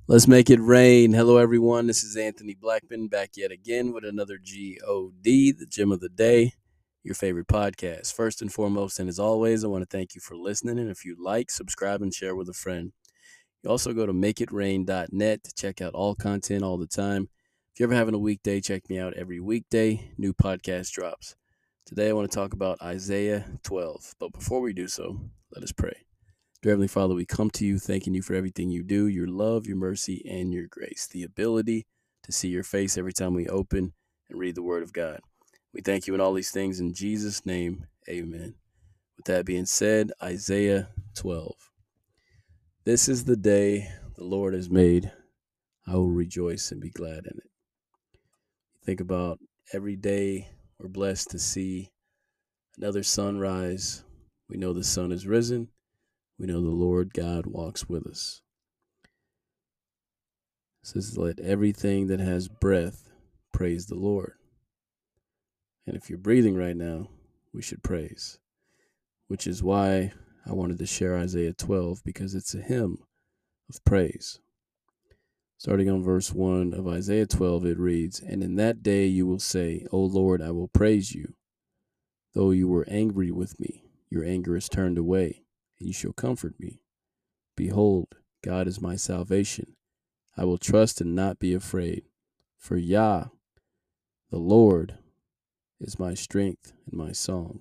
Let's make it rain. Hello, everyone. This is Anthony Blackman back yet again with another GOD, the Gym of the Day, your favorite podcast. First and foremost, and as always, I want to thank you for listening. And if you like, subscribe and share with a friend. You also go to makeitrain.net to check out all content all the time. If you're ever having a weekday, check me out every weekday. New podcast drops. Today, I want to talk about Isaiah 12. But before we do so, let us pray. Dear Heavenly Father, we come to you thanking you for everything you do, your love, your mercy, and your grace, the ability to see your face every time we open and read the Word of God. We thank you in all these things in Jesus' name, amen. With that being said, Isaiah 12. This is the day the Lord has made. I will rejoice and be glad in it. Think about every day we're blessed to see another sunrise. We know the sun is risen. We know the Lord God walks with us. It says, let everything that has breath praise the Lord. And if you're breathing right now, we should praise, which is why I wanted to share Isaiah 12, because it's a hymn of praise. Starting on verse 1 of Isaiah 12, it reads, and in that day you will say, O Lord, I will praise you. Though you were angry with me, your anger is turned away, and you shall comfort me. Behold, God is my salvation. I will trust and not be afraid. For Yah, the Lord, is my strength and my song.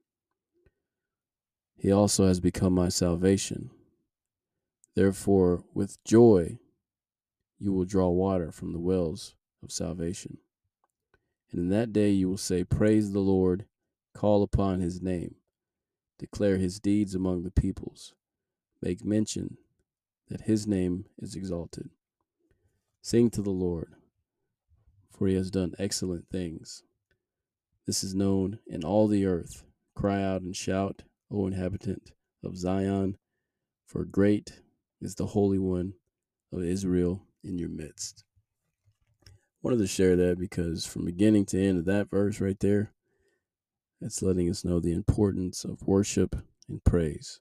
He also has become my salvation. Therefore, with joy, you will draw water from the wells of salvation. And in that day you will say, praise the Lord, call upon his name, declare his deeds among the peoples, make mention that his name is exalted. Sing to the Lord, for he has done excellent things. This is known in all the earth. Cry out and shout, O inhabitant of Zion, for great is the Holy One of Israel in your midst. I wanted to share that because from beginning to end of that verse right there, it's letting us know the importance of worship and praise.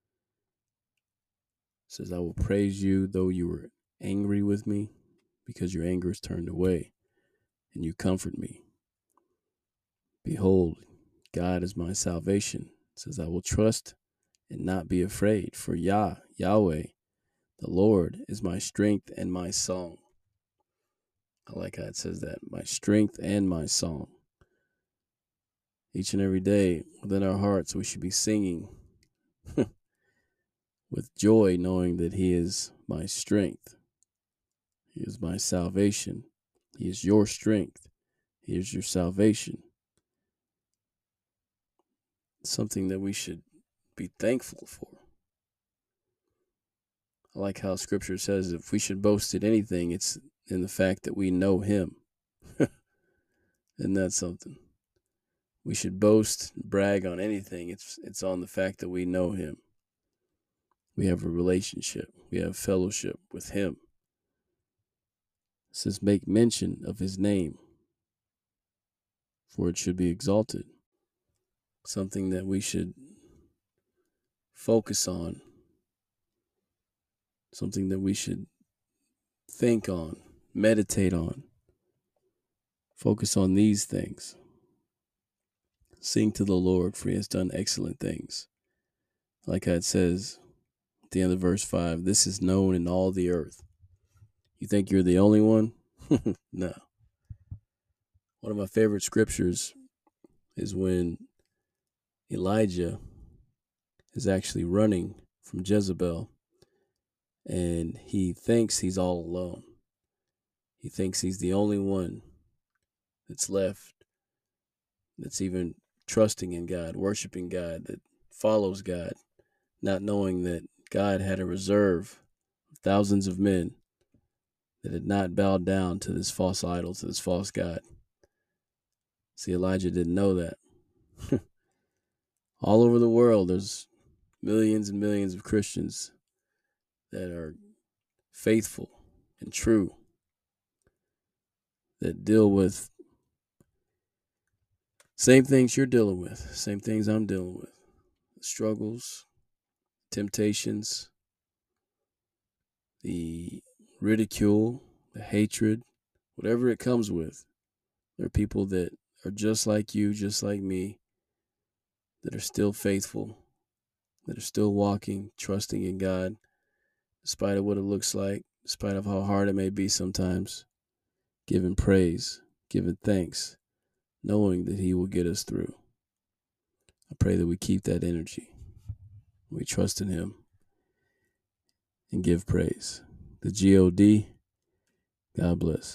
It says, I will praise you though you were angry with me, because your anger is turned away, and you comfort me. Behold, God is my salvation. It says, I will trust and not be afraid, for Yahweh, the Lord, is my strength and my song. I like how it says that, my strength and my song. Each and every day within our hearts, we should be singing with joy, knowing that he is my strength. He is my salvation. He is your strength. He is your salvation. Something that we should be thankful for. I like how scripture says if we should boast in anything, it's in the fact that we know him. Isn't that something? We should boast, brag on anything. It's on the fact that we know him. We have a relationship. We have fellowship with him. It says, make mention of his name, for it should be exalted. Something that we should focus on. Something that we should think on, meditate on. Focus on these things. Sing to the Lord, for he has done excellent things. Like how it says at the end of verse 5, this is known in all the earth. You think you're the only one? No. One of my favorite scriptures is when Elijah is actually running from Jezebel, and he thinks he's all alone. He thinks he's the only one that's left that's even trusting in God, worshiping God, that follows God, not knowing that God had a reserve of thousands of men that had not bowed down to this false idol, to this false God. See, Elijah didn't know that. All over the world, there's millions and millions of Christians that are faithful and true, that deal with same things you're dealing with, same things I'm dealing with, struggles, temptations, the ridicule, the hatred, whatever it comes with. There are people that are just like you, just like me, that are still faithful, that are still walking, trusting in God, despite of what it looks like, despite of how hard it may be sometimes, giving praise, giving thanks, knowing that He will get us through. I pray that we keep that energy. We trust in Him and give praise. The G-O-D, God bless.